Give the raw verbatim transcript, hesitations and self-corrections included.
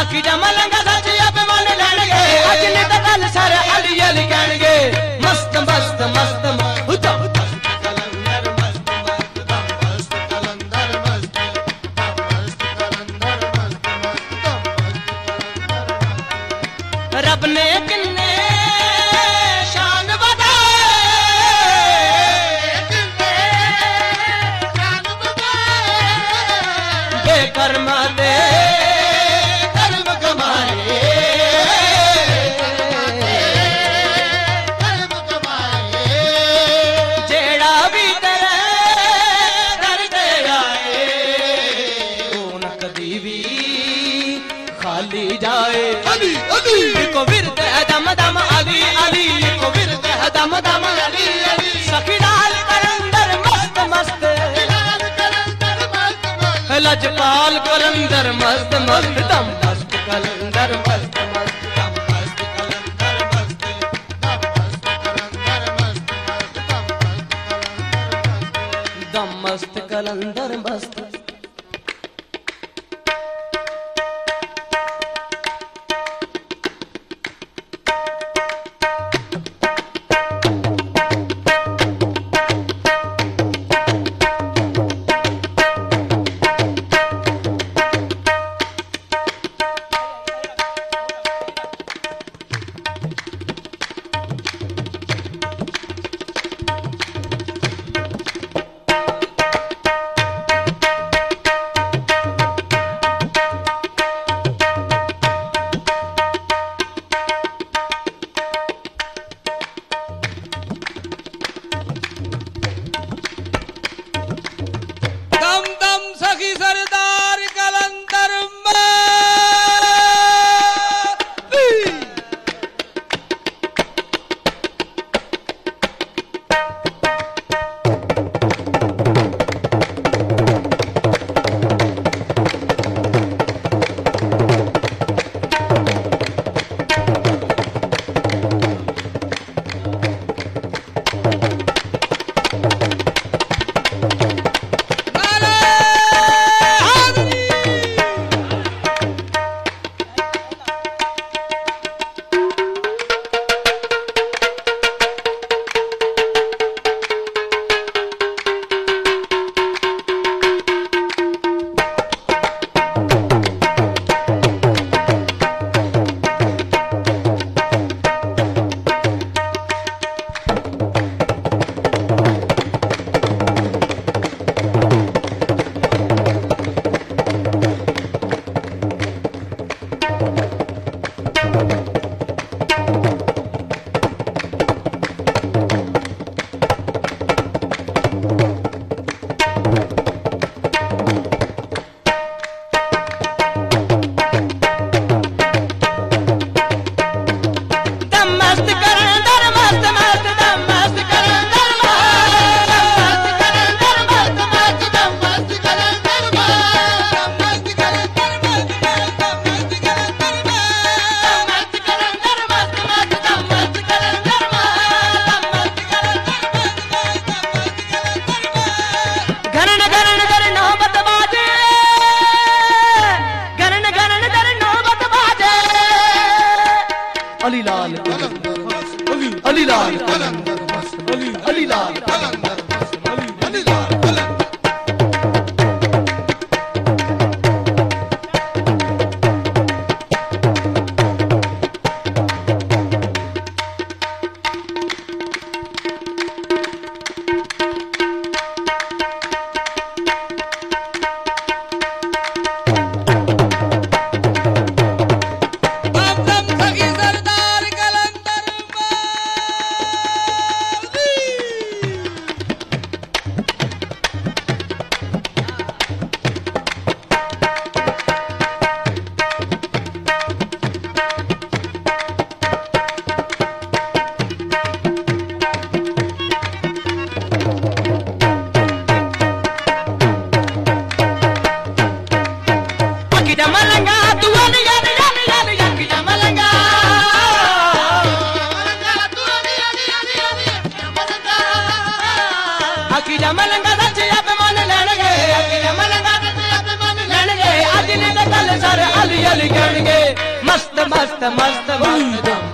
अखी जमलंगा सच अब मन लैणगे अजने तो गल सारे अली अली कहणगे मस्त मस्त मस्त मस्त रब ने किन्ने शान बताए बेकर्म दे कर्म कमाए कर्म कमाए जेड़ा भी तेरे दर दे आए वो न कदी भी खाली जाए अली अली को विरद है दम दम अली अली को विरद है दम दम अली अली सखी लाल करंदर मस्त मस्त लजपाल करंदर मस्त मस्त दम मस्त कलंदर मस्त मस्त दम मस्त कलंदर मस्त दम मस्त कलंदर मस्त सर अली अली कहणगे मस्त मस्त मस्त मस्त